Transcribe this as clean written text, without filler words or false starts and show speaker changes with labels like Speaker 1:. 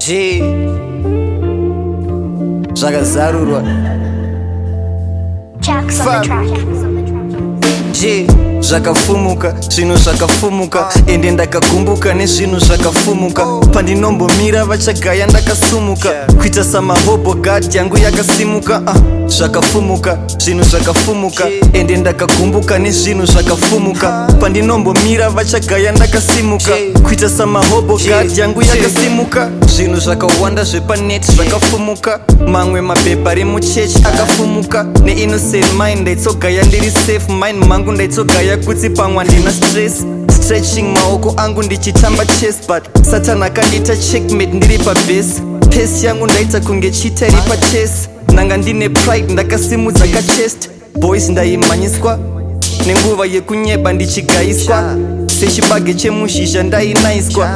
Speaker 1: G zvakazarurwa G zvakafumuka zvinhu zvakafumuka ende ndakagumbuka nezvinhu zvakafumuka pandinombomira vachagaya ndakasumuka kuita samahobo gad yangu yakasimuka zvakafumuka zvinhu zvakafumuka ende ndakagumbuka nezvinhu zvakafumuka pandinombomira vachagaya ndakasimuka kuita samahobo gad yangu yakasimuka zvinhu zvakawanda zvepanet zvakafumuka mamwe mapepa remuchechi akafumuka neinnocent mind ndaitsogaya ndiri safe mind mangu ndaitsogaya kuti pamwe ndina stress stretching maoko angu ndichitamba chess but satan akandita checkmate ndiri pabase pace yangu ndaita kunge chita iri pachess nanga ndine pride ndakasimudza kachest boys ndaimhanyiswa nenguva yekunyeba ndichigayiswa sechibage chemushizha ndainaiswa